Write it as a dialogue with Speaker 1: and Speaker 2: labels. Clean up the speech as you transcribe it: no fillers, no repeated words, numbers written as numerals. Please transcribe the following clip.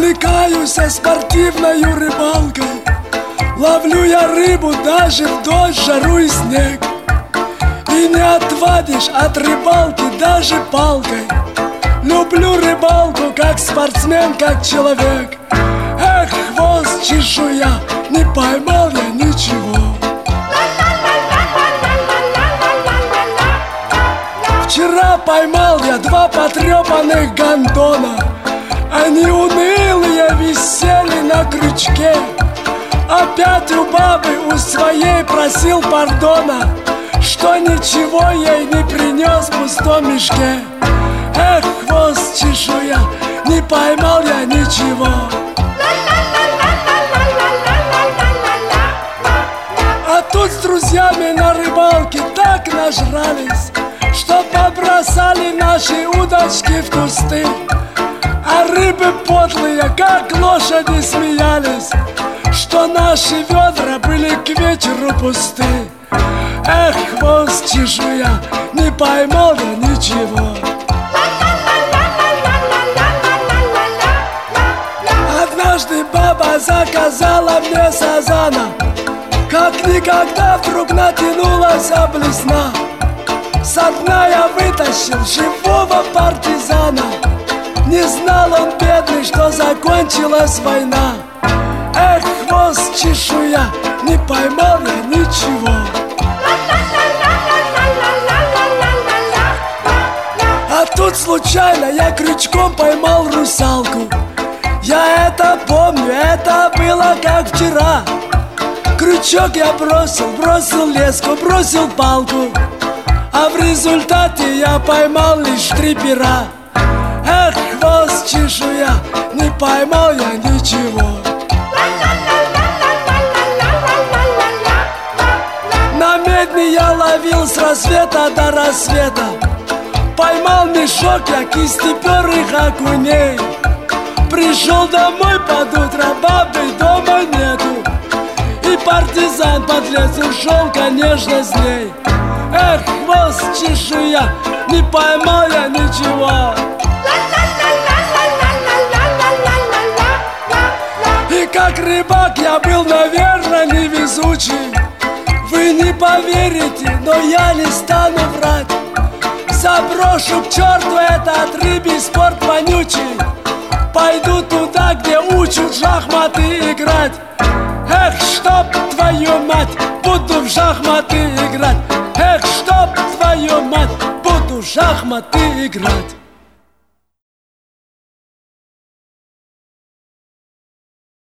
Speaker 1: Увлекаюсь спортивной рыбалкой. Ловлю я рыбу даже в дождь, жару и снег. И не отвадишь от рыбалки даже палкой. Люблю рыбалку как спортсмен, как человек. Эх, хвост чешуя, не поймал я ничего. Вчера поймал я 2 потрепанных гондона. Они унылые висели на крючке. Опять у бабы у своей просил пардона, что ничего ей не принес в пустом мешке. Эх, хвост чешуя, не поймал я ничего. А тут с друзьями на рыбалке так нажрались, что побросали наши удочки в кусты. А рыбы подлые, как лошади, смеялись, что наши ведра были к вечеру пусты. Эх, хвост чешуя, не поймал я ничего. Однажды баба заказала мне сазана, как никогда вдруг натянулась блесна. Со дна я вытащил живого партизана. Не знал он, бедный, что закончилась война. Эх, хвост чешуя, не поймал я ничего. А тут случайно я крючком поймал русалку. Я это помню, это было как вчера. Крючок я бросил леску, бросил палку, а в результате я поймал лишь 3 пера. Эх, хвост чешуя, не поймал я ничего. На медне я ловил с рассвета до рассвета. Поймал мешок я кистеперых окуней. Пришел домой под утро, бабы дома нету. И партизан подлец ушел, конечно, с ней. Эх, хвост чешуя, не поймал я ничего. И как рыбак я был, наверное, невезучий. Вы не поверите, но я не стану врать. Заброшу к черту этот рыбий спорт вонючий. Пойду туда, где учат в шахматы играть. Эх, чтоб твою мать, буду в шахматы играть. Эх, чтоб твою мать, буду в шахматы играть.